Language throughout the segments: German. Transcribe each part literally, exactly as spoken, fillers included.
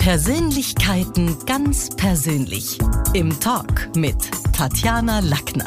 Persönlichkeiten ganz persönlich. Im Talk mit Tatjana Lackner.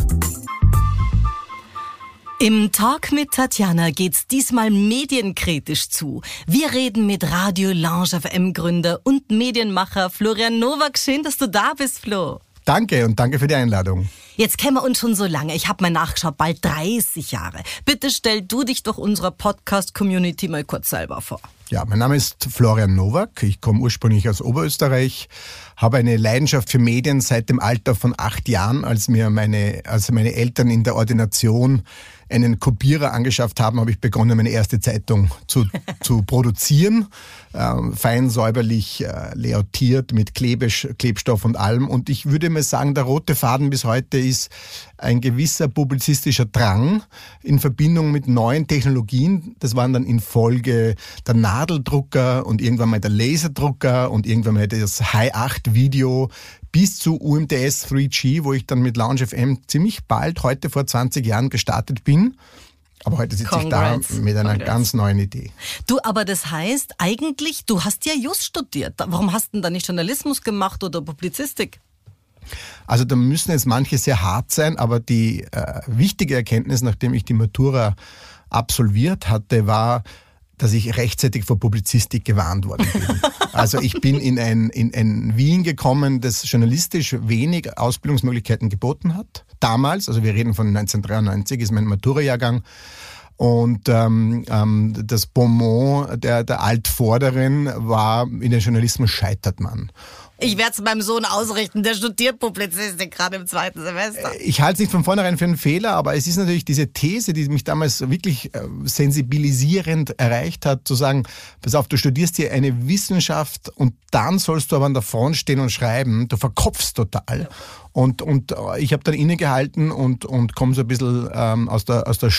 Im Talk mit Tatjana geht's diesmal medienkritisch zu. Wir reden mit Radio Lounge F M-Gründer und Medienmacher Florian Nowak. Schön, dass du da bist, Flo. Danke und danke für die Einladung. Jetzt kennen wir uns schon so lange. Ich habe mal nachgeschaut, bald dreißig Jahre. Bitte stell du dich doch unserer Podcast-Community mal kurz selber vor. Ja, mein Name ist Florian Nowak. Ich komme ursprünglich aus Oberösterreich, habe eine Leidenschaft für Medien seit dem Alter von acht Jahren, als mir meine, als meine Eltern in der Ordination einen Kopierer angeschafft haben, habe ich begonnen, meine erste Zeitung zu, zu produzieren. Ähm, fein säuberlich äh, layoutiert mit Klebisch, Klebstoff und allem. Und ich würde mal sagen, der rote Faden bis heute ist ein gewisser publizistischer Drang in Verbindung mit neuen Technologien. Das waren dann in Folge der Nadeldrucker und irgendwann mal der Laserdrucker und irgendwann mal das High acht Video bis zu U M T S drei G, wo ich dann mit Lounge F M ziemlich bald, heute vor zwanzig Jahren gestartet bin. Aber heute sitze Congrats. ich da mit einer Congrats. ganz neuen Idee. Du, aber das heißt eigentlich, du hast ja Just studiert. Warum hast du denn da nicht Journalismus gemacht oder Publizistik? Also da müssen jetzt manche sehr hart sein, aber die äh, wichtige Erkenntnis, nachdem ich die Matura absolviert hatte, war, dass ich rechtzeitig vor Publizistik gewarnt worden bin. Also ich bin in ein, in ein Wien gekommen, das journalistisch wenig Ausbildungsmöglichkeiten geboten hat. Damals, also wir reden von neunzehnhundertdreiundneunzig, ist mein Matura-Jahrgang. Und ähm, ähm, das Bonmot der, der Altvorderen war, in den Journalismus scheitert man. Ich werde es meinem Sohn ausrichten, der studiert Publizistik gerade im zweiten Semester. Ich halte es nicht von vornherein für einen Fehler, aber es ist natürlich diese These, die mich damals wirklich sensibilisierend erreicht hat, zu sagen, pass auf, du studierst hier eine Wissenschaft und dann sollst du aber an der Front stehen und schreiben, du verkopfst total. Ja. Und, und ich habe dann innegehalten und, und komme so ein bisschen ähm, aus der, aus der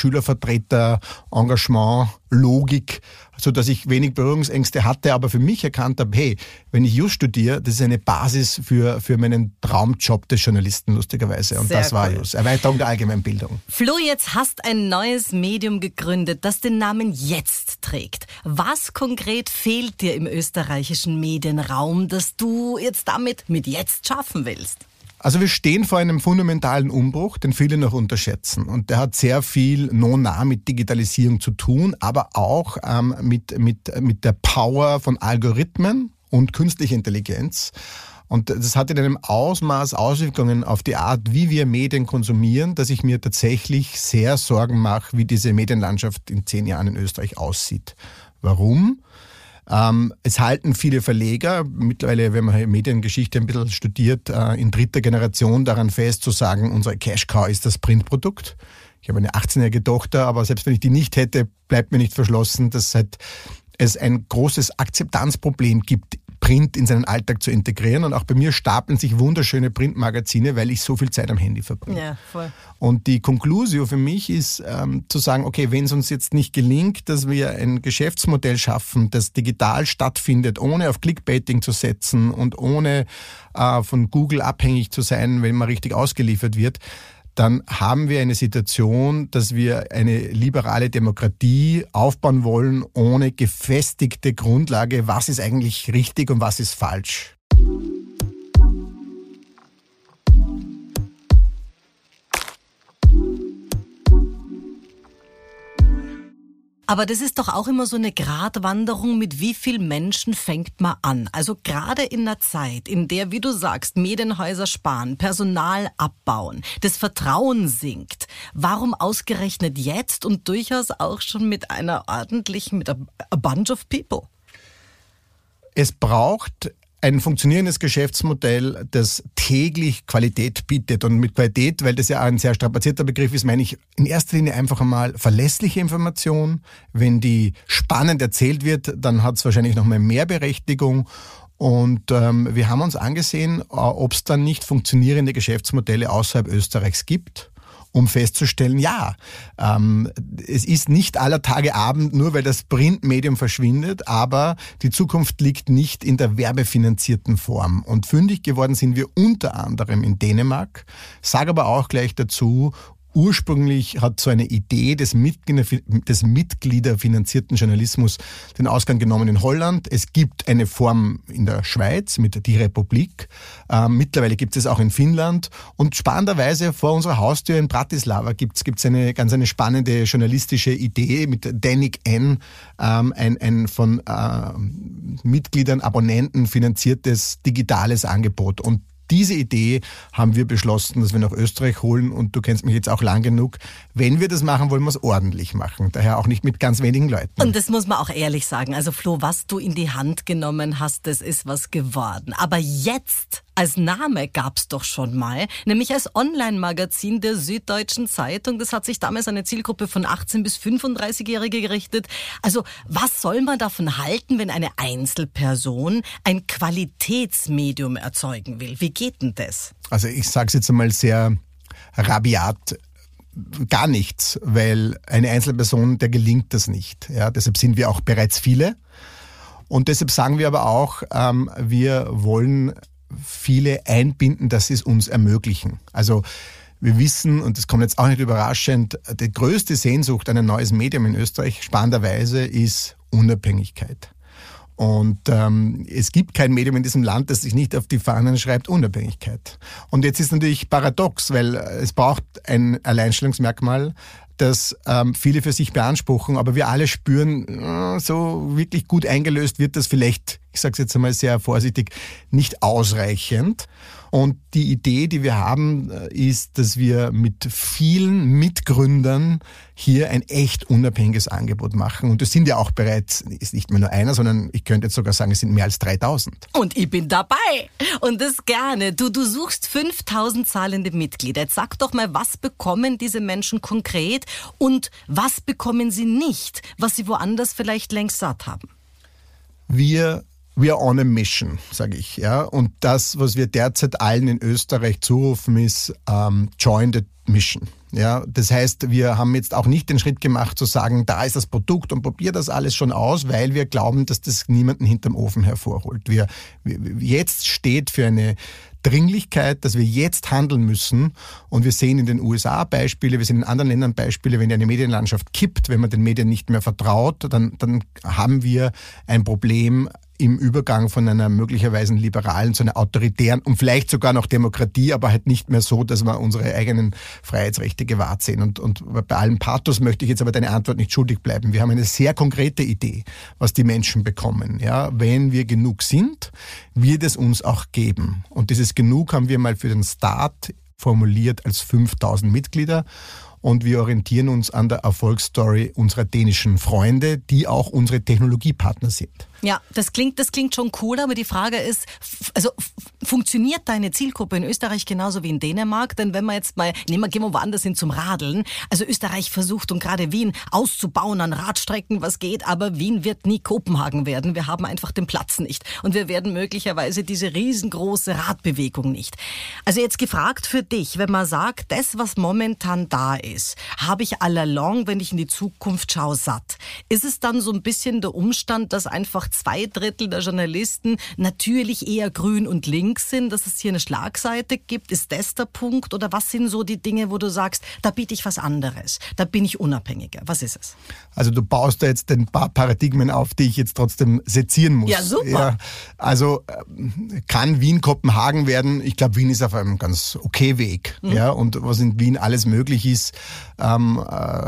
Schülervertreter-Engagement-Logik, so dass ich wenig Berührungsängste hatte, aber für mich erkannt habe, hey, wenn ich Just studiere, das ist eine Basis für, für meinen Traumjob des Journalisten, lustigerweise. Und Sehr das war cool. Just. Erweiterung der Allgemeinbildung. Flo, jetzt hast ein neues Medium gegründet, das den Namen Jetzt trägt. Was konkret fehlt dir im österreichischen Medienraum, das du jetzt damit mit Jetzt schaffen willst? Also wir stehen vor einem fundamentalen Umbruch, den viele noch unterschätzen. Und der hat sehr viel non-nah mit Digitalisierung zu tun, aber auch ähm, mit, mit, mit der Power von Algorithmen und künstlicher Intelligenz. Und das hat in einem Ausmaß Auswirkungen auf die Art, wie wir Medien konsumieren, dass ich mir tatsächlich sehr Sorgen mache, wie diese Medienlandschaft in zehn Jahren in Österreich aussieht. Warum? Ähm, es halten viele Verleger, mittlerweile, wenn man Mediengeschichte ein bisschen studiert, äh, in dritter Generation daran fest zu sagen, unsere Cash-Cow ist das Printprodukt. Ich habe eine achtzehnjährige Tochter, aber selbst wenn ich die nicht hätte, bleibt mir nicht verschlossen, dass halt es ein großes Akzeptanzproblem gibt, Print in seinen Alltag zu integrieren. Und auch bei mir stapeln sich wunderschöne Printmagazine, weil ich so viel Zeit am Handy verbringe. Ja, voll. Und die Conclusio für mich ist ähm, zu sagen, okay, wenn es uns jetzt nicht gelingt, dass wir ein Geschäftsmodell schaffen, das digital stattfindet, ohne auf Clickbaiting zu setzen und ohne äh, von Google abhängig zu sein, wenn man richtig ausgeliefert wird, dann haben wir eine Situation, dass wir eine liberale Demokratie aufbauen wollen, ohne gefestigte Grundlage, was ist eigentlich richtig und was ist falsch. Aber das ist doch auch immer so eine Gratwanderung, mit wie vielen Menschen fängt man an. Also gerade in einer Zeit, in der, wie du sagst, Medienhäuser sparen, Personal abbauen, das Vertrauen sinkt. Warum ausgerechnet jetzt und durchaus auch schon mit einer ordentlichen, mit a, a bunch of people? Es braucht ein funktionierendes Geschäftsmodell, das täglich Qualität bietet. Und mit Qualität, weil das ja ein sehr strapazierter Begriff ist, meine ich in erster Linie einfach einmal verlässliche Information. Wenn die spannend erzählt wird, dann hat es wahrscheinlich noch mal mehr Berechtigung. Und ähm, wir haben uns angesehen, ob es dann nicht funktionierende Geschäftsmodelle außerhalb Österreichs gibt, um festzustellen, ja, ähm, es ist nicht aller Tage Abend, nur weil das Printmedium verschwindet, aber die Zukunft liegt nicht in der werbefinanzierten Form. Und fündig geworden sind wir unter anderem in Dänemark, sage aber auch gleich dazu, ursprünglich hat so eine Idee des, Mitglieder, des mitgliederfinanzierten Journalismus den Ausgang genommen in Holland. Es gibt eine Form in der Schweiz mit Die Republik. Ähm, mittlerweile gibt es auch in Finnland. Und spannenderweise vor unserer Haustür in Bratislava gibt es eine ganz eine spannende journalistische Idee mit Danik N, ähm, ein, ein von äh, Mitgliedern, Abonnenten finanziertes digitales Angebot. Und diese Idee haben wir beschlossen, dass wir nach Österreich holen, und du kennst mich jetzt auch lang genug. Wenn wir das machen, wollen wir es ordentlich machen. Daher auch nicht mit ganz wenigen Leuten. Und das muss man auch ehrlich sagen. Also Flo, was du in die Hand genommen hast, das ist was geworden. Aber jetzt als Name gab's doch schon mal, nämlich als Online-Magazin der Süddeutschen Zeitung. Das hat sich damals an eine Zielgruppe von achtzehn- bis fünfunddreißigjährige gerichtet. Also was soll man davon halten, wenn eine Einzelperson ein Qualitätsmedium erzeugen will? Wie geht denn das? Also ich sage es jetzt einmal sehr rabiat, gar nichts, weil eine Einzelperson, der gelingt das nicht. Ja, deshalb sind wir auch bereits viele. Und deshalb sagen wir aber auch, ähm, wir wollen viele einbinden, dass sie es uns ermöglichen. Also wir wissen, und das kommt jetzt auch nicht überraschend, die größte Sehnsucht an ein neues Medium in Österreich, spannenderweise, ist Unabhängigkeit. Und ähm, es gibt kein Medium in diesem Land, das sich nicht auf die Fahnen schreibt, Unabhängigkeit. Und jetzt ist natürlich paradox, weil es braucht ein Alleinstellungsmerkmal, das ähm, viele für sich beanspruchen, aber wir alle spüren, äh, so wirklich gut eingelöst wird das vielleicht, ich sage es jetzt einmal sehr vorsichtig, nicht ausreichend. Und die Idee, die wir haben, ist, dass wir mit vielen Mitgründern hier ein echt unabhängiges Angebot machen. Und das sind ja auch bereits, ist nicht mehr nur einer, sondern ich könnte jetzt sogar sagen, es sind mehr als dreitausend. Und ich bin dabei. Und das gerne. Du, du suchst fünftausend zahlende Mitglieder. Jetzt sag doch mal, was bekommen diese Menschen konkret und was bekommen sie nicht, was sie woanders vielleicht längst satt haben? Wir We are on a mission, sage ich. Ja. Und das, was wir derzeit allen in Österreich zurufen, ist ähm, Join the Mission. Ja. Das heißt, wir haben jetzt auch nicht den Schritt gemacht zu sagen, da ist das Produkt und probier das alles schon aus, weil wir glauben, dass das niemanden hinterm Ofen hervorholt. Wir, wir, jetzt steht für eine Dringlichkeit, dass wir jetzt handeln müssen, und wir sehen in den U S A Beispiele, wir sehen in anderen Ländern Beispiele, wenn eine Medienlandschaft kippt, wenn man den Medien nicht mehr vertraut, dann, dann haben wir ein Problem im Übergang von einer möglicherweise liberalen zu einer autoritären und vielleicht sogar noch Demokratie, aber halt nicht mehr so, dass wir unsere eigenen Freiheitsrechte gewahrt sehen. Und, und bei allem Pathos möchte ich jetzt aber deine Antwort nicht schuldig bleiben. Wir haben eine sehr konkrete Idee, was die Menschen bekommen. Ja, wenn wir genug sind, wird es uns auch geben. Und dieses Genug haben wir mal für den Start formuliert als fünftausend Mitglieder. Und wir orientieren uns an der Erfolgsstory unserer dänischen Freunde, die auch unsere Technologiepartner sind. Ja, das klingt, das klingt schon cool, aber die Frage ist, also funktioniert deine Zielgruppe in Österreich genauso wie in Dänemark? Denn wenn wir jetzt mal, nehmen wir, gehen wir woanders hin zum Radeln. Also Österreich versucht, und gerade Wien, auszubauen an Radstrecken, was geht, aber Wien wird nie Kopenhagen werden. Wir haben einfach den Platz nicht. Und wir werden möglicherweise diese riesengroße Radbewegung nicht. Also jetzt gefragt für dich, wenn man sagt, das, was momentan da ist, habe ich all along, wenn ich in die Zukunft schaue, satt. Ist es dann so ein bisschen der Umstand, dass einfach zwei Drittel der Journalisten natürlich eher grün und links sind, dass es hier eine Schlagseite gibt? Ist das der Punkt? Oder was sind so die Dinge, wo du sagst, da biete ich was anderes, da bin ich unabhängiger? Was ist es? Also du baust da jetzt ein paar Paradigmen auf, die ich jetzt trotzdem sezieren muss. Ja, super. Ja, also kann Wien Kopenhagen werden? Ich glaube, Wien ist auf einem ganz okay Weg. Mhm. Ja, und was in Wien alles möglich ist, ähm,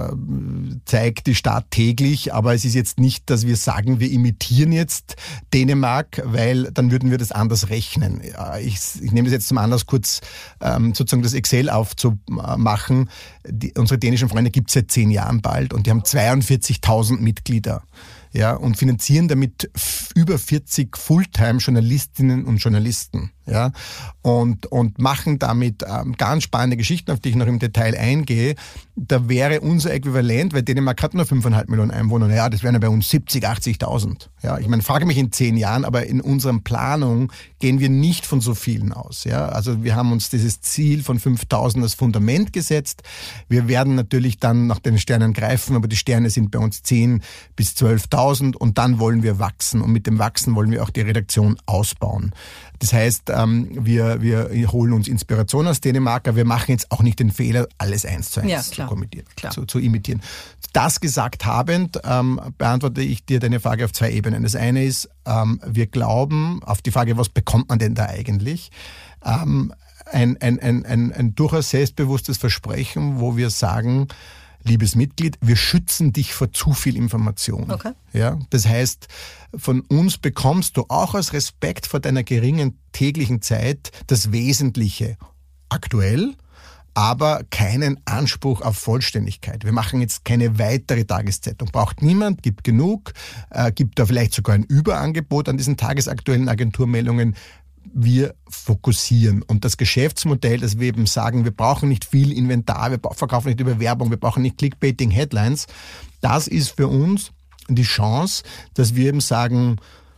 äh, zeigt die Stadt täglich. Aber es ist jetzt nicht, dass wir sagen, wir imitieren jetzt Dänemark, weil dann würden wir das anders rechnen. Ich, ich nehme das jetzt zum Anlass, kurz ähm, sozusagen das Excel aufzumachen. Die, unsere dänischen Freunde gibt es seit zehn Jahren bald und die haben zweiundvierzigtausend Mitglieder. Ja, und finanzieren damit f- über vierzig Fulltime-Journalistinnen und Journalisten. Ja, und, und machen damit ähm, ganz spannende Geschichten, auf die ich noch im Detail eingehe. Da wäre unser Äquivalent, weil Dänemark hat nur fünfeinhalb Millionen Einwohner, ja, das wären ja bei uns siebzig, achtzigtausend. Ja, ich meine, frage mich in zehn Jahren, aber in unserer Planung gehen wir nicht von so vielen aus. Ja, also wir haben uns dieses Ziel von fünftausend als Fundament gesetzt. Wir werden natürlich dann nach den Sternen greifen, aber die Sterne sind bei uns zehn bis zwölftausend und dann wollen wir wachsen und mit dem Wachsen wollen wir auch die Redaktion ausbauen. Das heißt, ähm, wir, wir holen uns Inspiration aus Dänemark, aber wir machen jetzt auch nicht den Fehler, alles eins zu eins ja, zu, kommentieren, klar. Zu, zu imitieren. Das gesagt habend, ähm, beantworte ich dir deine Frage auf zwei Ebenen. Das eine ist, ähm, wir glauben auf die Frage, was bekommt man denn da eigentlich? Ähm, ein, ein, ein, ein, ein durchaus selbstbewusstes Versprechen, wo wir sagen, liebes Mitglied, wir schützen dich vor zu viel Information. Okay. Ja, das heißt, von uns bekommst du auch aus Respekt vor deiner geringen täglichen Zeit das Wesentliche aktuell, aber keinen Anspruch auf Vollständigkeit. Wir machen jetzt keine weitere Tageszeitung. Braucht niemand, gibt genug, äh, gibt da vielleicht sogar ein Überangebot an diesen tagesaktuellen Agenturmeldungen. Wir fokussieren. Und das Geschäftsmodell, dass wir eben sagen, wir brauchen nicht viel Inventar, wir verkaufen nicht über Werbung, wir brauchen nicht Clickbaiting-Headlines, das ist für uns die Chance, dass wir eben sagen,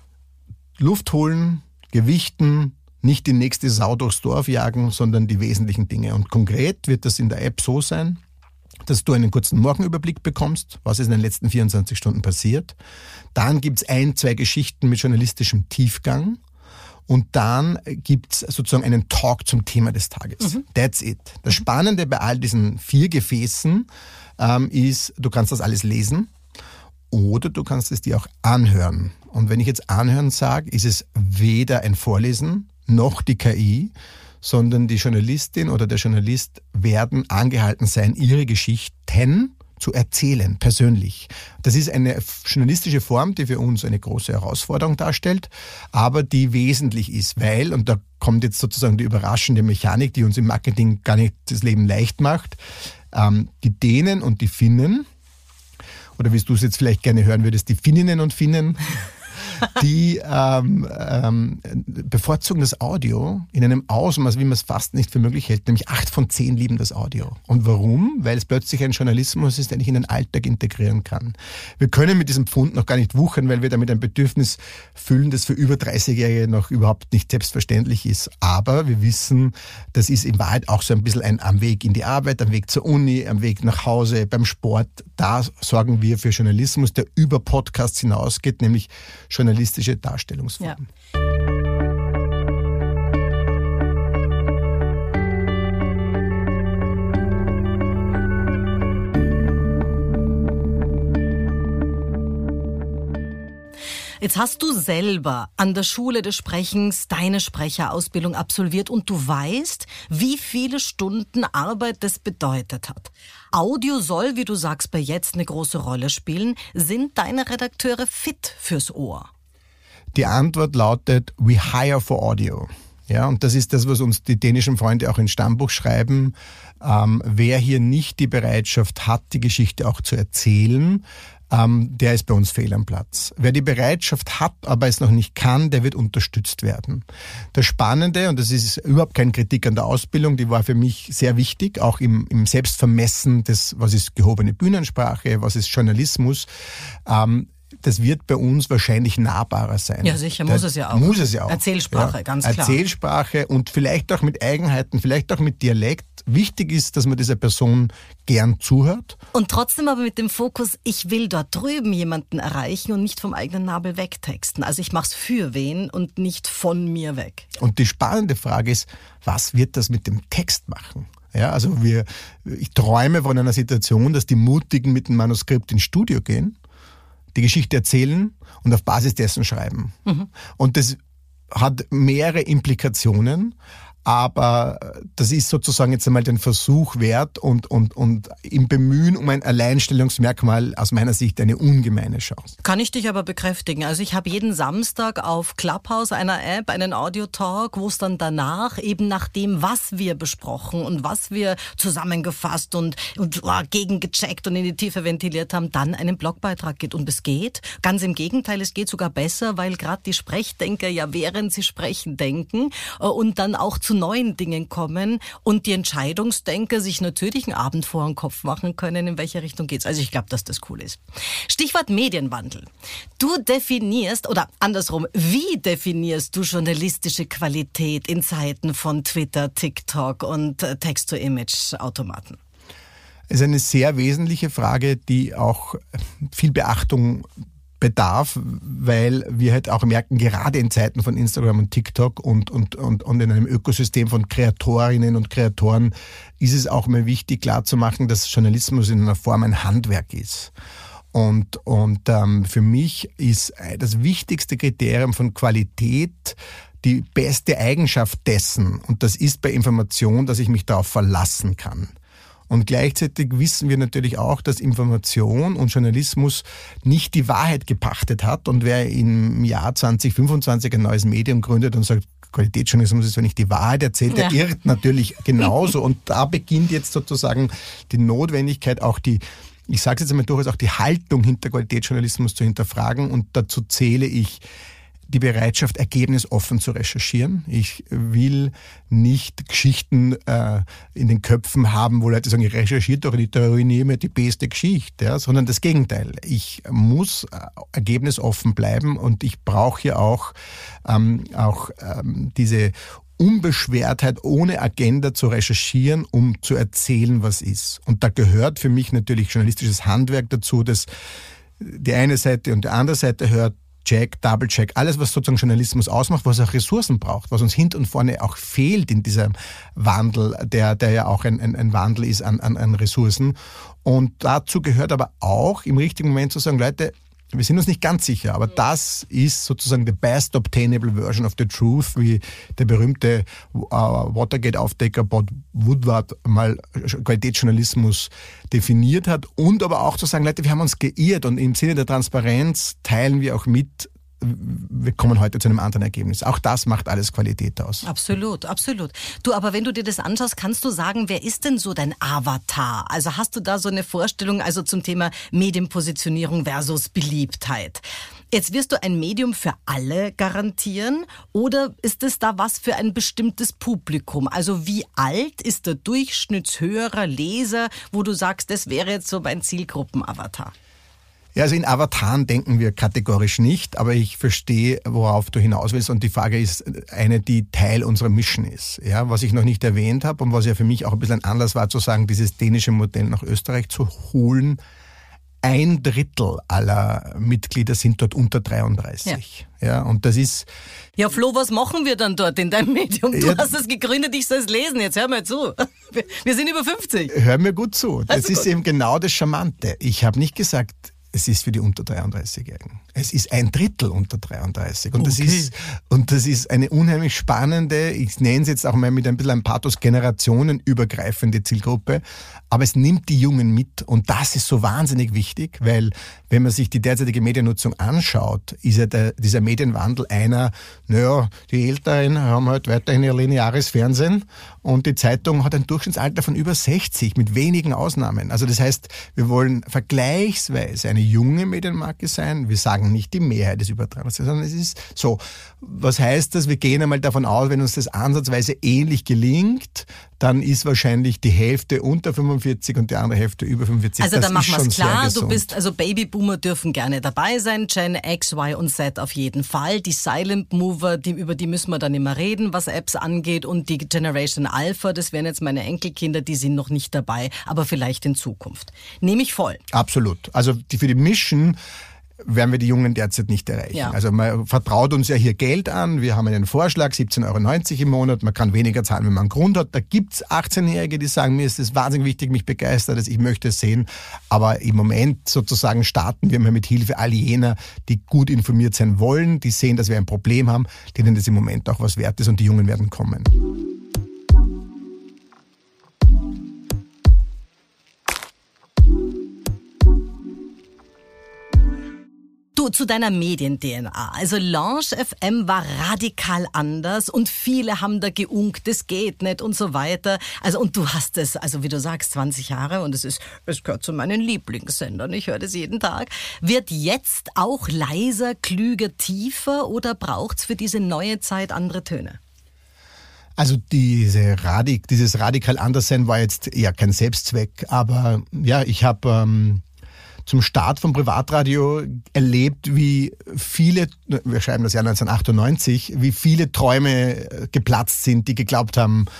Luft holen, gewichten, nicht die nächste Sau durchs Dorf jagen, sondern die wesentlichen Dinge. Und konkret wird das in der App so sein, dass du einen kurzen Morgenüberblick bekommst, was ist in den letzten vierundzwanzig Stunden passiert. Dann gibt's ein, zwei Geschichten mit journalistischem Tiefgang. Und dann gibt's sozusagen einen Talk zum Thema des Tages. Mhm. That's it. Das Spannende bei all diesen vier Gefäßen ähm, ist, du kannst das alles lesen oder du kannst es dir auch anhören. Und wenn ich jetzt anhören sage, ist es weder ein Vorlesen noch die K I, sondern die Journalistin oder der Journalist werden angehalten sein, ihre Geschichten zu erzählen, persönlich. Das ist eine journalistische Form, die für uns eine große Herausforderung darstellt, aber die wesentlich ist, weil, und da kommt jetzt sozusagen die überraschende Mechanik, die uns im Marketing gar nicht das Leben leicht macht, ähm, die Dänen und die Finnen, oder wie du es jetzt vielleicht gerne hören würdest, die Finninnen und Finnen, die ähm, ähm, bevorzugen das Audio in einem Ausmaß, wie man es fast nicht für möglich hält. Nämlich acht von zehn lieben das Audio. Und warum? Weil es plötzlich ein Journalismus ist, den ich in den Alltag integrieren kann. Wir können mit diesem Pfund noch gar nicht wuchern, weil wir damit ein Bedürfnis füllen, das für über dreißigjährige noch überhaupt nicht selbstverständlich ist. Aber wir wissen, das ist in Wahrheit auch so ein bisschen ein am Weg in die Arbeit, am Weg zur Uni, am Weg nach Hause, beim Sport. Da sorgen wir für Journalismus, der über Podcasts hinausgeht, nämlich journalistische Darstellungsform. Ja. Jetzt hast du selber an der Schule des Sprechens deine Sprecherausbildung absolviert und du weißt, wie viele Stunden Arbeit das bedeutet hat. Audio soll, wie du sagst, bei Jetzt eine große Rolle spielen. Sind deine Redakteure fit fürs Ohr? Die Antwort lautet, we hire for audio. Ja, und das ist das, was uns die dänischen Freunde auch ins Stammbuch schreiben. Ähm, wer hier nicht die Bereitschaft hat, die Geschichte auch zu erzählen, ähm, der ist bei uns fehl am Platz. Wer die Bereitschaft hat, aber es noch nicht kann, der wird unterstützt werden. Das Spannende, und das ist überhaupt keine Kritik an der Ausbildung, die war für mich sehr wichtig, auch im, im Selbstvermessen des, was ist gehobene Bühnensprache, was ist Journalismus, ähm, das wird bei uns wahrscheinlich nahbarer sein. Ja, sicher, muss das es ja auch. Muss es ja auch. Erzählsprache, ja, ganz klar. Erzählsprache und vielleicht auch mit Eigenheiten, vielleicht auch mit Dialekt. Wichtig ist, dass man dieser Person gern zuhört. Und trotzdem aber mit dem Fokus, ich will dort drüben jemanden erreichen und nicht vom eigenen Nabel wegtexten. Also ich mache es für wen und nicht von mir weg. Und die spannende Frage ist, was wird das mit dem Text machen? Ja, also wir, ich träume von einer Situation, dass die Mutigen mit dem Manuskript ins Studio gehen, die Geschichte erzählen und auf Basis dessen schreiben. Mhm. Und das hat mehrere Implikationen, aber das ist sozusagen jetzt einmal den Versuch wert und, und, und im Bemühen um ein Alleinstellungsmerkmal aus meiner Sicht eine ungemeine Chance. Kann ich dich aber bekräftigen. Also ich habe jeden Samstag auf Clubhouse, einer App, einen Audio-Talk, wo es dann danach eben nach dem, was wir besprochen und was wir zusammengefasst und, und oh, gegengecheckt und in die Tiefe ventiliert haben, dann einen Blogbeitrag geht. Und es geht, ganz im Gegenteil, es geht sogar besser, weil gerade die Sprechdenker ja während sie sprechen denken und dann auch zu neuen Dingen kommen und die Entscheidungsdenker sich natürlich einen Abend vor den Kopf machen können, in welche Richtung geht's. Also ich glaube, dass das cool ist. Stichwort Medienwandel. Du definierst, oder andersrum, wie definierst du journalistische Qualität in Zeiten von Twitter, TikTok und Text-to-Image-Automaten? Es ist eine sehr wesentliche Frage, die auch viel Beachtung bedarf, weil wir halt auch merken, gerade in Zeiten von Instagram und TikTok und, und, und, und in einem Ökosystem von Kreatorinnen und Kreatoren ist es auch mal wichtig klarzumachen, dass Journalismus in einer Form ein Handwerk ist. Und, und ähm, für mich ist das wichtigste Kriterium von Qualität die beste Eigenschaft dessen. Und das ist bei Information, dass ich mich darauf verlassen kann. Und gleichzeitig wissen wir natürlich auch, dass Information und Journalismus nicht die Wahrheit gepachtet hat. Und wer im Jahr zwanzig fünfundzwanzig ein neues Medium gründet und sagt, Qualitätsjournalismus ist, wenn ich die Wahrheit erzähle, der ja. irrt natürlich genauso. Und da beginnt jetzt sozusagen die Notwendigkeit, auch die, ich sage es jetzt einmal durchaus, auch die Haltung hinter Qualitätsjournalismus zu hinterfragen. Und dazu zähle ich die Bereitschaft, ergebnisoffen zu recherchieren. Ich will nicht Geschichten äh, in den Köpfen haben, wo Leute sagen, ich recherchiere doch nicht, da nehme die beste Geschichte, ja, sondern das Gegenteil. Ich muss äh, ergebnisoffen bleiben und ich brauche hier auch, ähm, auch ähm, diese Unbeschwertheit, ohne Agenda zu recherchieren, um zu erzählen, was ist. Und da gehört für mich natürlich journalistisches Handwerk dazu, dass die eine Seite und die andere Seite hört, Check, Double-Check, alles, was sozusagen Journalismus ausmacht, was auch Ressourcen braucht, was uns hinten und vorne auch fehlt in diesem Wandel, der, der ja auch ein, ein, ein Wandel ist an, an, an Ressourcen. Und dazu gehört aber auch im richtigen Moment zu sagen, Leute, wir sind uns nicht ganz sicher, aber das ist sozusagen the best obtainable version of the truth, wie der berühmte uh, Watergate-Aufdecker Bob Woodward mal Qualitätsjournalismus definiert hat. Und aber auch zu sagen, Leute, wir haben uns geirrt und im Sinne der Transparenz teilen wir auch mit, wir kommen heute zu einem anderen Ergebnis. Auch das macht alles Qualität aus. Absolut, absolut. Du, aber wenn du dir das anschaust, kannst du sagen, wer ist denn so dein Avatar? Also hast du da so eine Vorstellung, also zum Thema Medienpositionierung versus Beliebtheit? Jetzt wirst du ein Medium für alle garantieren oder ist es da was für ein bestimmtes Publikum? Also wie alt ist der Durchschnittshörer, Leser, wo du sagst, das wäre jetzt so mein Zielgruppenavatar? Ja, also in Avataren denken wir kategorisch nicht, aber ich verstehe, worauf du hinaus willst und die Frage ist eine, die Teil unserer Mission ist. Ja, was ich noch nicht erwähnt habe und was ja für mich auch ein bisschen ein Anlass war zu sagen, dieses dänische Modell nach Österreich zu holen. Ein Drittel aller Mitglieder sind dort unter dreiunddreißig. Ja, ja und das ist... Ja, Flo, was machen wir dann dort in deinem Medium? Du ja, hast es gegründet, ich soll es lesen. Jetzt hör mir zu. Wir, wir sind über fünfzig. Hör mir gut zu. Das also ist gut. eben genau das Charmante. Ich habe nicht gesagt, es ist für die unter dreiunddreißigjährigen. Es ist ein Drittel unter dreiunddreißig. Und, okay. das ist, und das ist eine unheimlich spannende, ich nenne es jetzt auch mal mit ein bisschen einem Pathos, generationenübergreifende Zielgruppe. Aber es nimmt die Jungen mit. Und das ist so wahnsinnig wichtig, weil wenn man sich die derzeitige Mediennutzung anschaut, ist ja der, dieser Medienwandel einer, naja, die Älteren haben halt weiterhin ihr lineares Fernsehen und die Zeitung hat ein Durchschnittsalter von über sechzig, mit wenigen Ausnahmen. Also das heißt, wir wollen vergleichsweise eine junge Medienmarke sein. Wir sagen nicht die Mehrheit des Übertragens, sondern es ist so. Was heißt das? Wir gehen einmal davon aus, wenn uns das ansatzweise ähnlich gelingt, dann ist wahrscheinlich die Hälfte unter fünfundvierzig und die andere Hälfte über fünfundvierzig. Also das dann machen wir es klar, du bist, also Babyboomer dürfen gerne dabei sein, Gen X, Y und Z auf jeden Fall. Die Silent Mover, die, über die müssen wir dann immer reden, was Apps angeht, und die Generation Alpha, das wären jetzt meine Enkelkinder, die sind noch nicht dabei, aber vielleicht in Zukunft. Nehme ich voll. Absolut. Also die, für die Mission werden wir die Jungen derzeit nicht erreichen. Ja. Also man vertraut uns ja hier Geld an. Wir haben einen Vorschlag, siebzehn Euro neunzig im Monat. Man kann weniger zahlen, wenn man einen Grund hat. Da gibt's achtzehnjährige, die sagen, mir ist das wahnsinnig wichtig, mich begeistert es, ich möchte es sehen. Aber im Moment sozusagen starten wir mal mit Hilfe all jener, die gut informiert sein wollen, die sehen, dass wir ein Problem haben, denen das im Moment auch was wert ist, und die Jungen werden kommen. Du, zu deiner Medien-D N A. Also Lounge F M war radikal anders und viele haben da geunkt, das geht nicht und so weiter. Also und du hast es, also wie du sagst, zwanzig Jahre und es ist, es gehört zu meinen Lieblingssendern. Ich höre das jeden Tag. Wird jetzt auch leiser, klüger, tiefer oder braucht's für diese neue Zeit andere Töne? Also diese Radik, dieses radikal Anderssein war jetzt eher kein Selbstzweck, aber ja, ich habe ähm, zum Start vom Privatradio erlebt, wie viele, wir schreiben das Jahr neunzehnhundertachtundneunzig, wie viele Träume geplatzt sind, die geglaubt haben,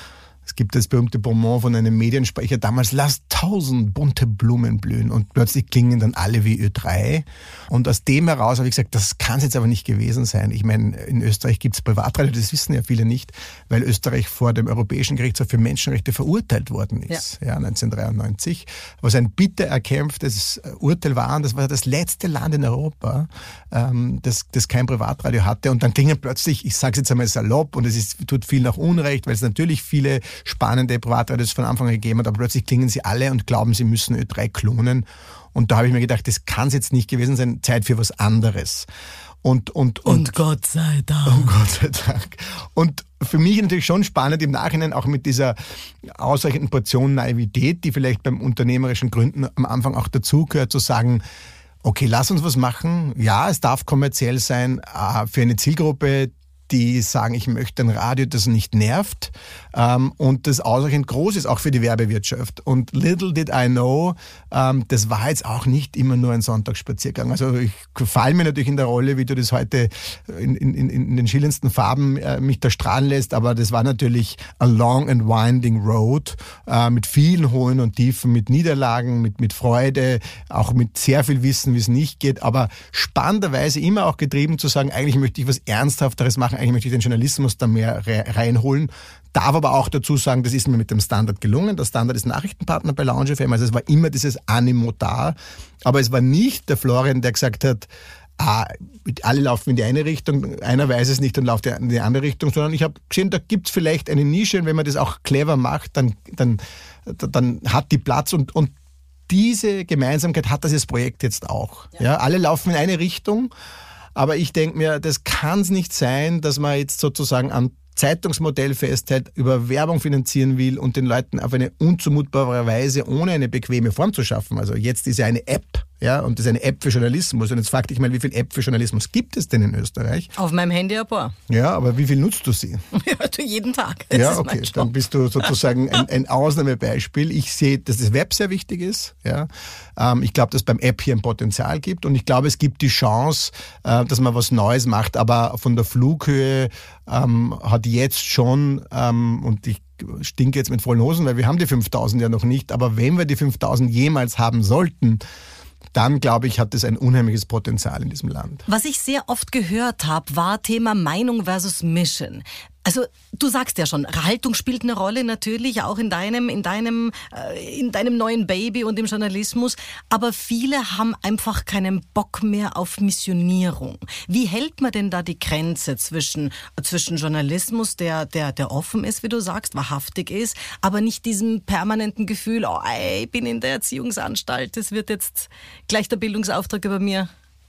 Es gibt das berühmte Bonmot von einem Mediensprecher damals, lass tausend bunte Blumen blühen und plötzlich klingen dann alle wie Ö drei. Und aus dem heraus habe ich gesagt, das kann es jetzt aber nicht gewesen sein. Ich meine, in Österreich gibt es Privatradio, das wissen ja viele nicht, weil Österreich vor dem Europäischen Gerichtshof für Menschenrechte verurteilt worden ist, ja, ja neunzehnhundertdreiundneunzig, was ein bitter erkämpftes Urteil war. Und das war das letzte Land in Europa, ähm, das, das kein Privatradio hatte. Und dann klingen plötzlich, ich sage es jetzt einmal salopp, und es ist, tut viel nach Unrecht, weil es natürlich viele spannende Privatradios von Anfang an gegeben hat, aber plötzlich klingen sie alle und glauben, sie müssen Ö drei klonen. Und da habe ich mir gedacht, das kann es jetzt nicht gewesen sein, Zeit für was anderes. Und, und, und, und Gott sei Dank. Und Gott sei Dank. Und für mich natürlich schon spannend im Nachhinein, auch mit dieser ausreichenden Portion Naivität, die vielleicht beim unternehmerischen Gründen am Anfang auch dazugehört, zu sagen, okay, lass uns was machen. Ja, es darf kommerziell sein, für eine Zielgruppe, die sagen, ich möchte ein Radio, das nicht nervt, ähm, und das ausreichend groß ist, auch für die Werbewirtschaft. Und little did I know, ähm, das war jetzt auch nicht immer nur ein Sonntagsspaziergang. Also ich falle mir natürlich in der Rolle, wie du das heute in, in, in den schillerndsten Farben äh, mich da strahlen lässt, aber das war natürlich a long and winding road, äh, mit vielen Höhen und Tiefen, mit Niederlagen, mit, mit Freude, auch mit sehr viel Wissen, wie es nicht geht, aber spannenderweise immer auch getrieben zu sagen, eigentlich möchte ich was Ernsthafteres machen, eigentlich möchte ich den Journalismus da mehr reinholen. Darf aber auch dazu sagen, das ist mir mit dem Standard gelungen. Der Standard ist Nachrichtenpartner bei Lounge F M, also es war immer dieses Animo da. Aber es war nicht der Florian, der gesagt hat, ah, alle laufen in die eine Richtung, einer weiß es nicht und läuft in die andere Richtung, sondern ich habe gesehen, da gibt es vielleicht eine Nische und wenn man das auch clever macht, dann, dann, dann hat die Platz und, und diese Gemeinsamkeit hat dieses Projekt jetzt auch. Ja. Ja, alle laufen in eine Richtung. Aber ich denke mir, das kann es nicht sein, dass man jetzt sozusagen am Zeitungsmodell festhält, über Werbung finanzieren will und den Leuten auf eine unzumutbare Weise ohne eine bequeme Form zu schaffen. Also jetzt ist ja eine App, ja, und das ist eine App für Journalismus. Und jetzt frag dich mal, wie viel App für Journalismus gibt es denn in Österreich? Auf meinem Handy ein paar. Ja, aber wie viel nutzt du sie? Ja, du jeden Tag. Das ja, okay, dann bist du sozusagen ein, ein Ausnahmebeispiel. Ich sehe, dass das Web sehr wichtig ist. Ja, ähm, ich glaube, dass beim App hier ein Potenzial gibt und ich glaube, es gibt die Chance, äh, dass man was Neues macht. Aber von der Flughöhe ähm, hat jetzt schon ähm, und ich stinke jetzt mit vollen Hosen, weil wir haben die fünftausend ja noch nicht. Aber wenn wir die fünftausend jemals haben sollten, dann, glaube ich, hat es ein unheimliches Potenzial in diesem Land. Was ich sehr oft gehört habe, war Thema Meinung versus Mission. Also du sagst ja schon, Haltung spielt eine Rolle natürlich, auch in deinem, in deinem, äh, in deinem neuen Baby und im Journalismus. Aber viele haben einfach keinen Bock mehr auf Missionierung. Wie hält man denn da die Grenze zwischen, zwischen Journalismus, der, der, der offen ist, wie du sagst, wahrhaftig ist, aber nicht diesem permanenten Gefühl, oh, ey, ich bin in der Erziehungsanstalt, das wird jetzt gleich der Bildungsauftrag über mir?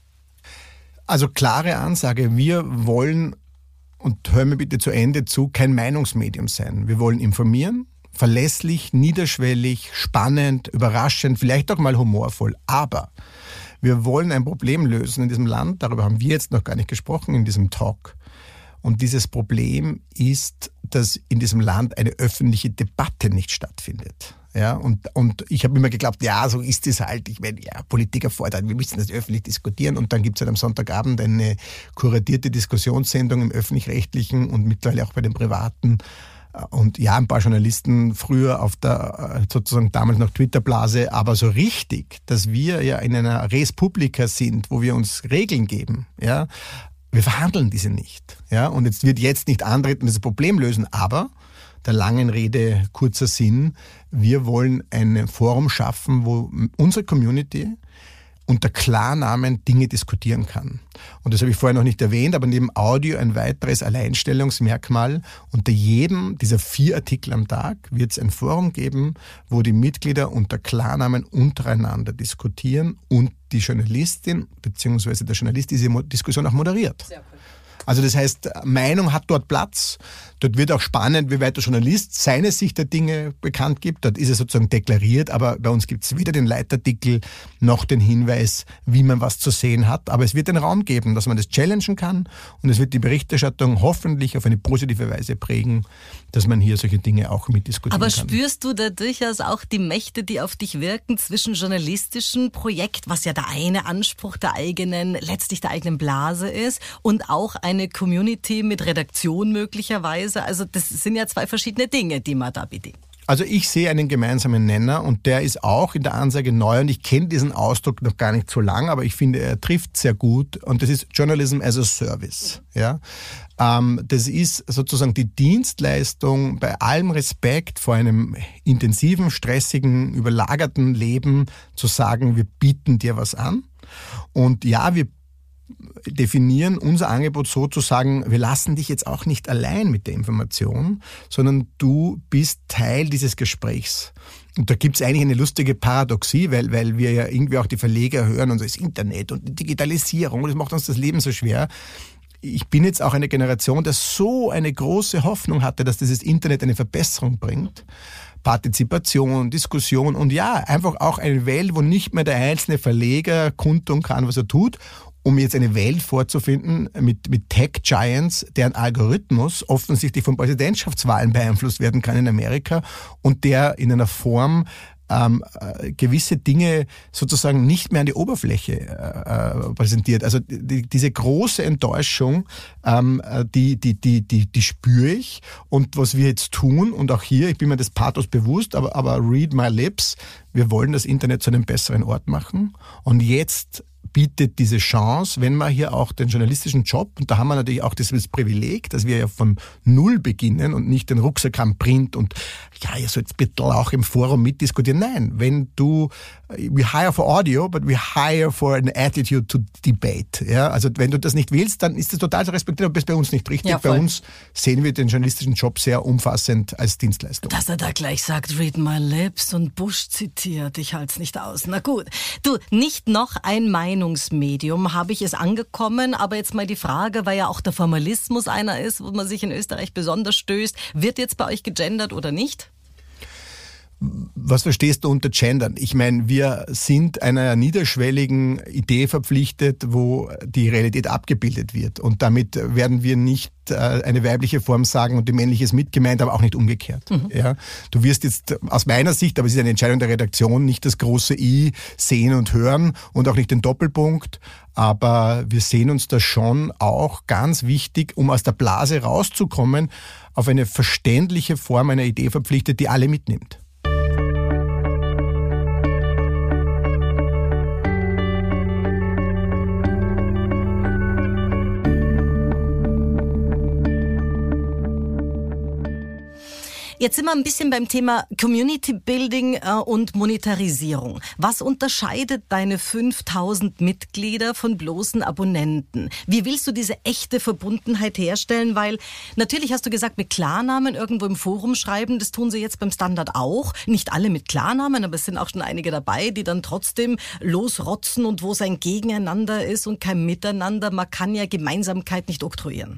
Also klare Ansage, wir wollen, und hör mir bitte zu Ende zu, kein Meinungsmedium sein. Wir wollen informieren, verlässlich, niederschwellig, spannend, überraschend, vielleicht auch mal humorvoll. Aber wir wollen ein Problem lösen in diesem Land, darüber haben wir jetzt noch gar nicht gesprochen in diesem Talk. Und dieses Problem ist, dass in diesem Land eine öffentliche Debatte nicht stattfindet. Ja, und, und ich habe immer geglaubt, ja, so ist es halt. Ich meine, ja, Politiker fordern, wir müssen das öffentlich diskutieren. Und dann gibt es halt am Sonntagabend eine kuratierte Diskussionssendung im Öffentlich-Rechtlichen und mittlerweile auch bei den Privaten. Und ja, ein paar Journalisten früher auf der sozusagen damals noch Twitter-Blase, aber so richtig, dass wir ja in einer Res Publica sind, wo wir uns Regeln geben, ja, wir verhandeln diese nicht. Ja, und jetzt wird jetzt nicht antreten, das Problem lösen, aber der langen Rede kurzer Sinn, wir wollen ein Forum schaffen, wo unsere Community unter Klarnamen Dinge diskutieren kann. Und das habe ich vorher noch nicht erwähnt, aber neben Audio ein weiteres Alleinstellungsmerkmal. Unter jedem dieser vier Artikel am Tag wird es ein Forum geben, wo die Mitglieder unter Klarnamen untereinander diskutieren und die Journalistin bzw. der Journalist diese Diskussion auch moderiert. Sehr cool. Also das heißt, Meinung hat dort Platz. Dort wird auch spannend, wie weit der Journalist seine Sicht der Dinge bekannt gibt. Dort ist es sozusagen deklariert, aber bei uns gibt es weder den Leitartikel noch den Hinweis, wie man was zu sehen hat. Aber es wird einen Raum geben, dass man das challengen kann und es wird die Berichterstattung hoffentlich auf eine positive Weise prägen, dass man hier solche Dinge auch mitdiskutieren kann. Aber spürst du da durchaus auch die Mächte, die auf dich wirken zwischen journalistischen Projekt, was ja der eine Anspruch der eigenen, letztlich der eigenen Blase ist, und auch ein eine Community mit Redaktion möglicherweise? Also das sind ja zwei verschiedene Dinge, die man da bedingt. Also ich sehe einen gemeinsamen Nenner und der ist auch in der Ansage neu und ich kenne diesen Ausdruck noch gar nicht so lang, aber ich finde, er trifft sehr gut und das ist Journalism as a Service. Ja? Ähm, das ist sozusagen die Dienstleistung bei allem Respekt vor einem intensiven, stressigen, überlagerten Leben zu sagen, wir bieten dir was an und ja, wir definieren unser Angebot so zu sagen, wir lassen dich jetzt auch nicht allein mit der Information, sondern du bist Teil dieses Gesprächs. Und da gibt's eigentlich eine lustige Paradoxie, weil, weil wir ja irgendwie auch die Verleger hören und so das Internet und die Digitalisierung, das macht uns das Leben so schwer. Ich bin jetzt auch eine Generation, der so eine große Hoffnung hatte, dass dieses Internet eine Verbesserung bringt. Partizipation, Diskussion und ja, einfach auch eine Welt, wo nicht mehr der einzelne Verleger kundtun kann, was er tut, um jetzt eine Welt vorzufinden mit, mit Tech-Giants, deren Algorithmus offensichtlich von Präsidentschaftswahlen beeinflusst werden kann in Amerika und der in einer Form ähm, äh, gewisse Dinge sozusagen nicht mehr an die Oberfläche äh, präsentiert. Also die, diese große Enttäuschung, ähm, die, die, die, die, die spüre ich. Und was wir jetzt tun, und auch hier, ich bin mir des Pathos bewusst, aber, aber read my lips, wir wollen das Internet zu einem besseren Ort machen. Und jetzt bietet diese Chance, wenn man hier auch den journalistischen Job, und da haben wir natürlich auch dieses Privileg, dass wir ja von Null beginnen und nicht den Rucksack haben, Print und ja, ihr sollt bitte auch im Forum mitdiskutieren. Nein, wenn du, we hire for audio, but we hire for an attitude to debate. Ja, also wenn du das nicht willst, dann ist das total zu respektieren, aber das ist bei uns nicht richtig. Ja, bei uns sehen wir den journalistischen Job sehr umfassend als Dienstleistung. Dass er da gleich sagt, read my lips und Bush zitiert, ich halte es nicht aus. Na gut, du, nicht noch ein Meinungsmedium, habe ich es angekommen, aber jetzt mal die Frage, weil ja auch der Formalismus einer ist, wo man sich in Österreich besonders stößt, wird jetzt bei euch gegendert oder nicht? Was verstehst du unter Gendern? Ich meine, wir sind einer niederschwelligen Idee verpflichtet, wo die Realität abgebildet wird. Und damit werden wir nicht eine weibliche Form sagen und die männliche ist mitgemeint, aber auch nicht umgekehrt. Mhm. Ja, du wirst jetzt aus meiner Sicht, aber es ist eine Entscheidung der Redaktion, nicht das große I sehen und hören und auch nicht den Doppelpunkt. Aber wir sehen uns da schon auch ganz wichtig, um aus der Blase rauszukommen, auf eine verständliche Form einer Idee verpflichtet, die alle mitnimmt. Jetzt sind wir ein bisschen beim Thema Community Building äh, und Monetarisierung. Was unterscheidet deine fünftausend Mitglieder von bloßen Abonnenten? Wie willst du diese echte Verbundenheit herstellen? Weil natürlich hast du gesagt, mit Klarnamen irgendwo im Forum schreiben, das tun sie jetzt beim Standard auch. Nicht alle mit Klarnamen, aber es sind auch schon einige dabei, die dann trotzdem losrotzen und wo es ein Gegeneinander ist und kein Miteinander. Man kann ja Gemeinsamkeit nicht oktroyieren.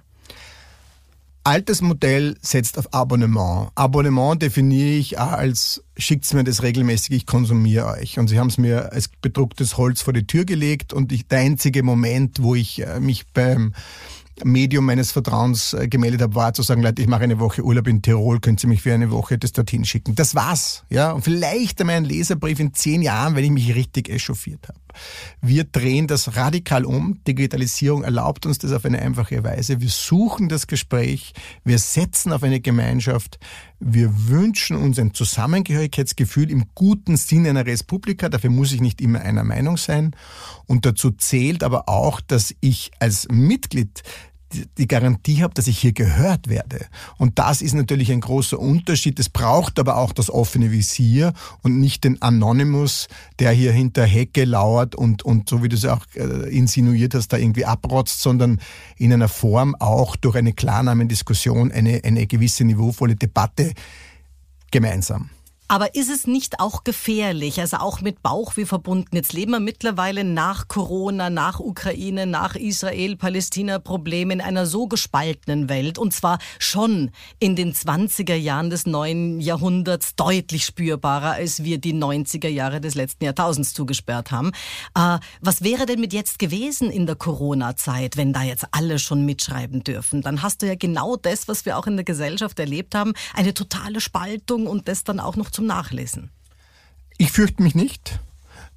Altes Modell setzt auf Abonnement. Abonnement definiere ich als, schickt's mir das regelmäßig, ich konsumiere euch. Und sie haben es mir als bedrucktes Holz vor die Tür gelegt und ich, der einzige Moment, wo ich mich beim Medium meines Vertrauens gemeldet habe, war zu sagen, Leute, ich mache eine Woche Urlaub in Tirol, könnt ihr mich für eine Woche das dorthin schicken. Das war's. Ja, und vielleicht einmal ein Leserbrief in zehn Jahren, wenn ich mich richtig echauffiert habe. Wir drehen das radikal um. Digitalisierung erlaubt uns das auf eine einfache Weise. Wir suchen das Gespräch, wir setzen auf eine Gemeinschaft, wir wünschen uns ein Zusammengehörigkeitsgefühl im guten Sinne einer Res Publica. Dafür muss ich nicht immer einer Meinung sein. Und dazu zählt aber auch, dass ich als Mitglied die Garantie habe, dass ich hier gehört werde. Und das ist natürlich ein großer Unterschied. Es braucht aber auch das offene Visier und nicht den Anonymous, der hier hinter Hecke lauert und, und so wie du es auch äh, insinuiert hast, da irgendwie abrotzt, sondern in einer Form auch durch eine Klarnamendiskussion eine, eine gewisse niveauvolle Debatte gemeinsam. Aber ist es nicht auch gefährlich, also auch mit Bauchweh verbunden? Jetzt leben wir mittlerweile nach Corona, nach Ukraine, nach Israel-Palästina-Problemen in einer so gespaltenen Welt und zwar schon in den zwanziger Jahren des neuen Jahrhunderts deutlich spürbarer, als wir die neunziger Jahre des letzten Jahrtausends zugesperrt haben. Äh, was wäre denn mit jetzt gewesen in der Corona-Zeit, wenn da jetzt alle schon mitschreiben dürfen? Dann hast du ja genau das, was wir auch in der Gesellschaft erlebt haben, eine totale Spaltung und das dann auch noch zum Nachlesen. Ich fürchte mich nicht.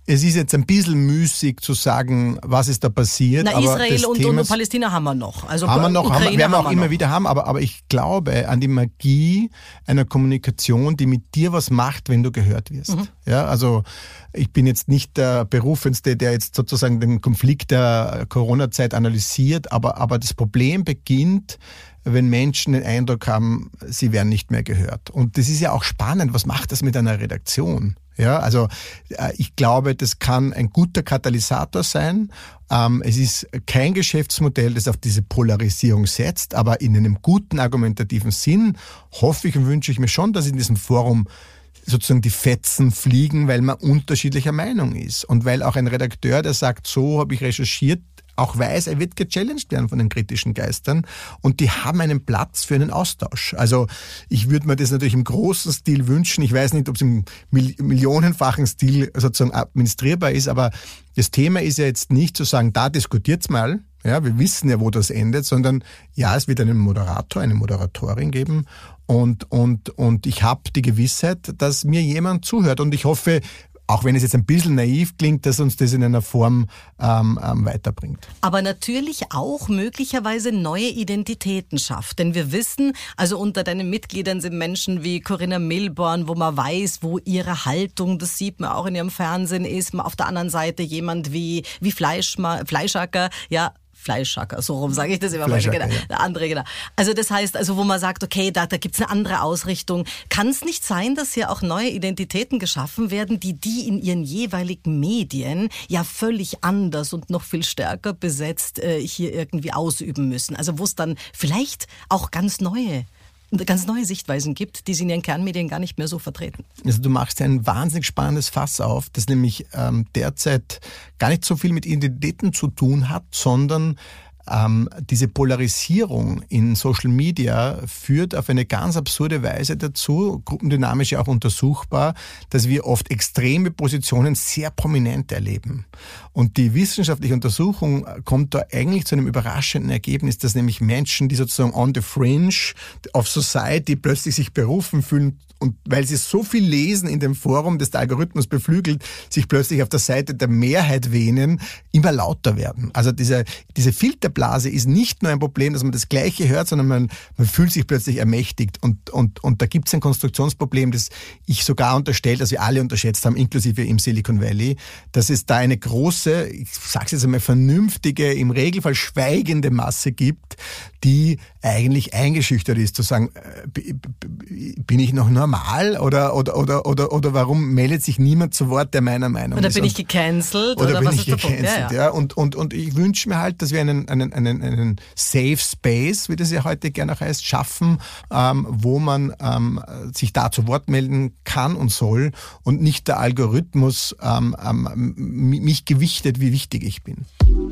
Es ist jetzt ein bisschen müßig zu sagen, was ist da passiert. Na, aber Israel und, Themas, und Palästina haben wir noch. Also haben wir noch, Ukraine haben wir, werden wir auch haben wir immer noch. wieder haben. Aber, aber ich glaube an die Magie einer Kommunikation, die mit dir was macht, wenn du gehört wirst. Mhm. Ja, also ich bin jetzt nicht der Berufenste, der jetzt sozusagen den Konflikt der Corona-Zeit analysiert, aber, aber das Problem beginnt, wenn Menschen den Eindruck haben, sie werden nicht mehr gehört. Und das ist ja auch spannend. Was macht das mit einer Redaktion? Ja, also ich glaube, das kann ein guter Katalysator sein. Es ist kein Geschäftsmodell, das auf diese Polarisierung setzt, aber in einem guten argumentativen Sinn hoffe ich und wünsche ich mir schon, dass in diesem Forum sozusagen die Fetzen fliegen, weil man unterschiedlicher Meinung ist. Und weil auch ein Redakteur, der sagt, so habe ich recherchiert, auch weiß, er wird gechallenged werden von den kritischen Geistern und die haben einen Platz für einen Austausch. Also ich würde mir das natürlich im großen Stil wünschen. Ich weiß nicht, ob es im millionenfachen Stil sozusagen administrierbar ist, aber das Thema ist ja jetzt nicht zu sagen, da diskutiert's mal, ja, wir wissen ja, wo das endet, sondern ja, es wird einen Moderator, eine Moderatorin geben und, und, und ich habe die Gewissheit, dass mir jemand zuhört und ich hoffe, auch wenn es jetzt ein bisschen naiv klingt, dass uns das in einer Form ähm, ähm, weiterbringt. Aber natürlich auch möglicherweise neue Identitäten schafft. Denn wir wissen, also unter deinen Mitgliedern sind Menschen wie Corinna Milborn, wo man weiß, wo ihre Haltung, das sieht man auch in ihrem Fernsehen, ist. Auf der anderen Seite jemand wie, wie Fleischma, Fleischacker, ja, Fleischhacker, so rum sage ich das immer. Genau, ja. Der andere, genau. Also das heißt, also wo man sagt, okay, da, da gibt's eine andere Ausrichtung. Kann es nicht sein, dass hier auch neue Identitäten geschaffen werden, die die in ihren jeweiligen Medien ja völlig anders und noch viel stärker besetzt äh, hier irgendwie ausüben müssen? Also wo es dann vielleicht auch ganz neue ganz neue Sichtweisen gibt, die sie in ihren Kernmedien gar nicht mehr so vertreten. Also du machst ein wahnsinnig spannendes Fass auf, das nämlich ähm, derzeit gar nicht so viel mit Identitäten zu tun hat, sondern ähm, diese Polarisierung in Social Media führt auf eine ganz absurde Weise dazu, gruppendynamisch ja auch untersuchbar, dass wir oft extreme Positionen sehr prominent erleben. Und die wissenschaftliche Untersuchung kommt da eigentlich zu einem überraschenden Ergebnis, dass nämlich Menschen, die sozusagen on the fringe of society plötzlich sich berufen fühlen und weil sie so viel lesen in dem Forum, das der Algorithmus beflügelt, sich plötzlich auf der Seite der Mehrheit wähnen, immer lauter werden. Also diese, diese Filterblase ist nicht nur ein Problem, dass man das Gleiche hört, sondern man, man fühlt sich plötzlich ermächtigt. Und, und, und da gibt es ein Konstruktionsproblem, das ich sogar unterstelle, dass wir alle unterschätzt haben, inklusive im Silicon Valley, dass es da eine große, ich sage es jetzt einmal, vernünftige, im Regelfall schweigende Masse gibt, die eigentlich eingeschüchtert ist, zu sagen, äh, bin ich noch normal oder, oder, oder, oder, oder warum meldet sich niemand zu Wort, der meiner Meinung oder ist? Bin ich gecancelt? Oder, oder bin was ich ist gecancelt? Ja, ja. Ja, und, und, und ich wünsche mir halt, dass wir einen, einen, einen, einen Safe Space, wie das ja heute gerne auch heißt, schaffen, ähm, wo man ähm, sich da zu Wort melden kann und soll und nicht der Algorithmus ähm, ähm, mich gewichtet, wie wichtig ich bin.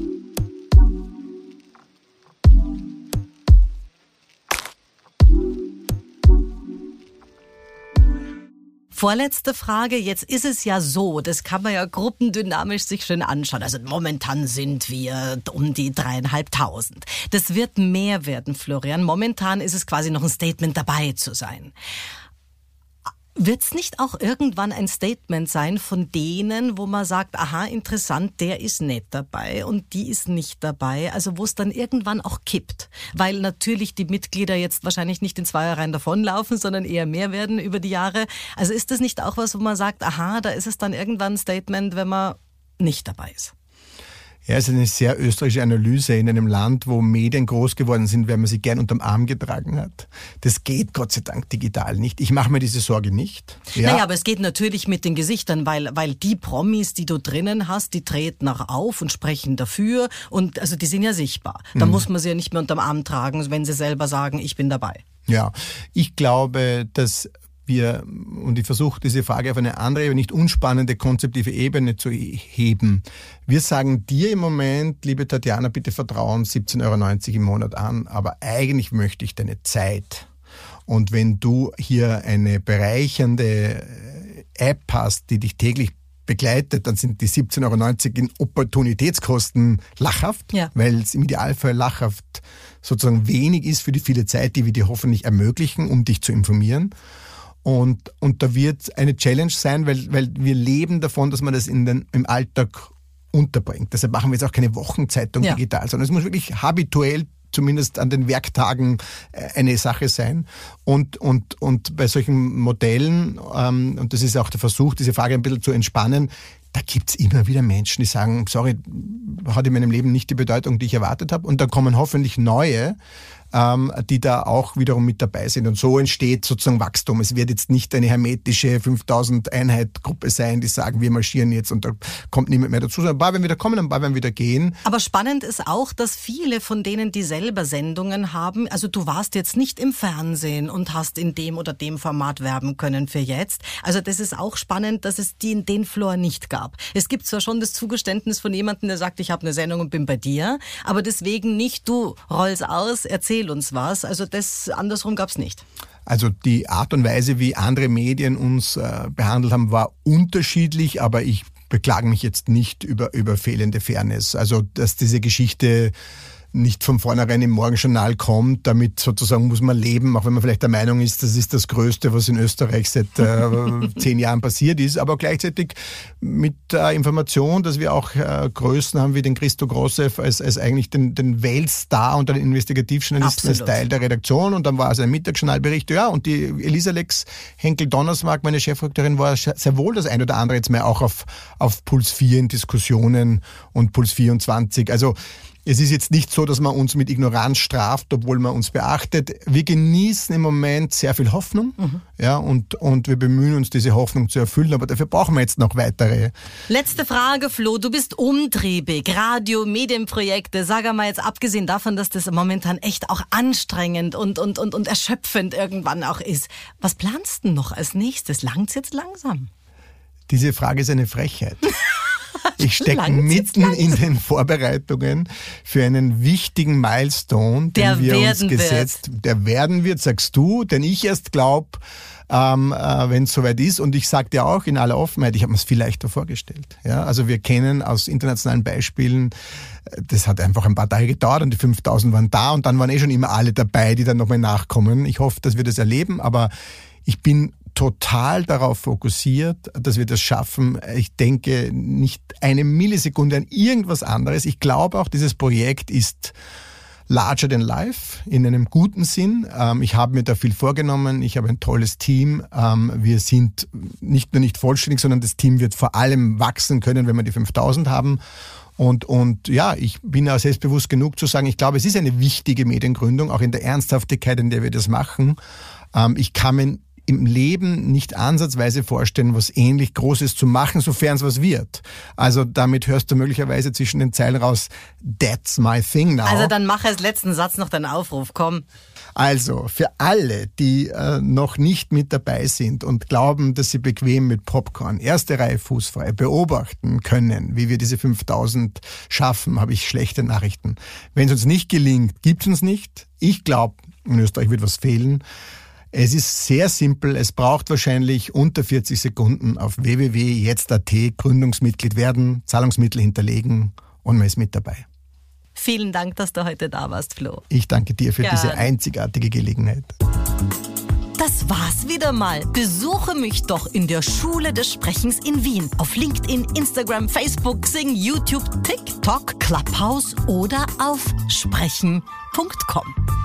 Vorletzte Frage, jetzt ist es ja so, das kann man ja gruppendynamisch sich schön anschauen. Also momentan sind wir um die dreieinhalbtausend. Das wird mehr werden, Florian. Momentan ist es quasi noch ein Statement dabei zu sein. Wird es nicht auch irgendwann ein Statement sein von denen, wo man sagt, aha, interessant, der ist nicht dabei und die ist nicht dabei, also wo es dann irgendwann auch kippt? Weil natürlich die Mitglieder jetzt wahrscheinlich nicht in Zweierreihen davonlaufen, sondern eher mehr werden über die Jahre. Also ist das nicht auch was, wo man sagt, aha, da ist es dann irgendwann ein Statement, wenn man nicht dabei ist? Ja, es ist eine sehr österreichische Analyse in einem Land, wo Medien groß geworden sind, weil man sie gern unterm Arm getragen hat. Das geht Gott sei Dank digital nicht. Ich mache mir diese Sorge nicht. Ja. Naja, aber es geht natürlich mit den Gesichtern, weil, weil die Promis, die du drinnen hast, die treten auch auf und sprechen dafür und also die sind ja sichtbar. Da mhm. muss man sie ja nicht mehr unterm Arm tragen, wenn sie selber sagen, ich bin dabei. Ja, ich glaube, dass wir, und ich versuche diese Frage auf eine andere, nicht unspannende, konzeptive Ebene zu heben. Wir sagen dir im Moment, liebe Tatjana, bitte vertrauen, siebzehn Euro neunzig im Monat an, aber eigentlich möchte ich deine Zeit. Und wenn du hier eine bereichernde App hast, die dich täglich begleitet, dann sind die siebzehn Euro neunzig in Opportunitätskosten lachhaft, ja. Weil es im Idealfall lachhaft sozusagen wenig ist für die viele Zeit, die wir dir hoffentlich ermöglichen, um dich zu informieren. Und, und da wird eine Challenge sein, weil, weil wir leben davon, dass man das in den, im Alltag unterbringt. Deshalb machen wir jetzt auch keine Wochenzeitung ja. digital, sondern es muss wirklich habituell zumindest an den Werktagen eine Sache sein. Und, und, und bei solchen Modellen, ähm, und das ist auch der Versuch, diese Frage ein bisschen zu entspannen, da gibt's immer wieder Menschen, die sagen, sorry, hat in meinem Leben nicht die Bedeutung, die ich erwartet habe. Und dann kommen hoffentlich neue, ähm, die da auch wiederum mit dabei sind. Und so entsteht sozusagen Wachstum. Es wird jetzt nicht eine hermetische fünftausend Einheit Gruppe sein, die sagen, wir marschieren jetzt und da kommt niemand mehr dazu. Sondern ein paar werden wieder kommen, ein paar werden wieder gehen. Aber spannend ist auch, dass viele von denen, die selber Sendungen haben, also du warst jetzt nicht im Fernsehen und hast in dem oder dem Format werben können für jetzt. Also das ist auch spannend, dass es die, den Floor nicht gab. Es gibt zwar schon das Zugeständnis von jemandem, der sagt, ich habe eine Sendung und bin bei dir, aber deswegen nicht, du roll's aus, erzähl uns was. Also das andersrum gab's nicht. Also die Art und Weise, wie andere Medien uns äh, behandelt haben, war unterschiedlich, aber ich beklage mich jetzt nicht über, über fehlende Fairness. Also dass diese Geschichte nicht von vornherein im Morgenjournal kommt, damit sozusagen muss man leben, auch wenn man vielleicht der Meinung ist, das ist das Größte, was in Österreich seit äh, zehn Jahren passiert ist, aber gleichzeitig mit der Information, dass wir auch äh, Größen haben wie den Christo Grossev als, als eigentlich den, den Weltstar und den Investigativjournalisten als Teil der Redaktion, und dann war es ein Mittagsjournalbericht, ja, und die Elisa Lex Henkel-Donnersmarck, meine Chefredakteurin, war sehr wohl das ein oder andere jetzt mehr auch auf, auf Puls vier in Diskussionen und Puls vierundzwanzig, also es ist jetzt nicht so, dass man uns mit Ignoranz straft, obwohl man uns beachtet. Wir genießen im Moment sehr viel Hoffnung, mhm. ja, und, und wir bemühen uns, diese Hoffnung zu erfüllen, aber dafür brauchen wir jetzt noch weitere. Letzte Frage, Flo. Du bist umtriebig, Radio, Medienprojekte. Sag einmal jetzt, abgesehen davon, dass das momentan echt auch anstrengend und, und, und, und erschöpfend irgendwann auch ist. Was planst du noch als nächstes? Langt's jetzt langsam? Diese Frage ist eine Frechheit. Ich stecke mitten in den Vorbereitungen für einen wichtigen Milestone, den der wir uns gesetzt, wird. der werden wird, sagst du, denn ich erst glaube, ähm, äh, wenn es soweit ist, und ich sage dir auch in aller Offenheit, ich habe mir es viel leichter vorgestellt. Ja, also wir kennen aus internationalen Beispielen, das hat einfach ein paar Tage gedauert und die fünftausend waren da und dann waren eh schon immer alle dabei, die dann nochmal nachkommen. Ich hoffe, dass wir das erleben, aber ich bin total darauf fokussiert, dass wir das schaffen. Ich denke nicht eine Millisekunde an irgendwas anderes. Ich glaube auch, dieses Projekt ist larger than life, in einem guten Sinn. Ich habe mir da viel vorgenommen. Ich habe ein tolles Team. Wir sind nicht nur nicht vollständig, sondern das Team wird vor allem wachsen können, wenn wir die fünftausend haben. Und, und ja, ich bin auch selbstbewusst genug zu sagen, ich glaube, es ist eine wichtige Mediengründung, auch in der Ernsthaftigkeit, in der wir das machen. Ich kann mir im Leben nicht ansatzweise vorstellen, was ähnlich Großes zu machen, sofern es was wird. Also damit hörst du möglicherweise zwischen den Zeilen raus, that's my thing now. Also dann mach als letzten Satz noch deinen Aufruf, komm. Also für alle, die äh, noch nicht mit dabei sind und glauben, dass sie bequem mit Popcorn, erste Reihe fußfrei, beobachten können, wie wir diese fünftausend schaffen, habe ich schlechte Nachrichten. Wenn es uns nicht gelingt, gibt es uns nicht. Ich glaube, in Österreich wird was fehlen. Es ist sehr simpel. Es braucht wahrscheinlich unter vierzig Sekunden auf w w w punkt jetzt punkt a t Gründungsmitglied werden, Zahlungsmittel hinterlegen und man ist mit dabei. Vielen Dank, dass du heute da warst, Flo. Ich danke dir für Gern. diese einzigartige Gelegenheit. Das war's wieder mal. Besuche mich doch in der Schule des Sprechens in Wien. Auf LinkedIn, Instagram, Facebook, Xing, YouTube, TikTok, Clubhouse oder auf sprechen punkt com.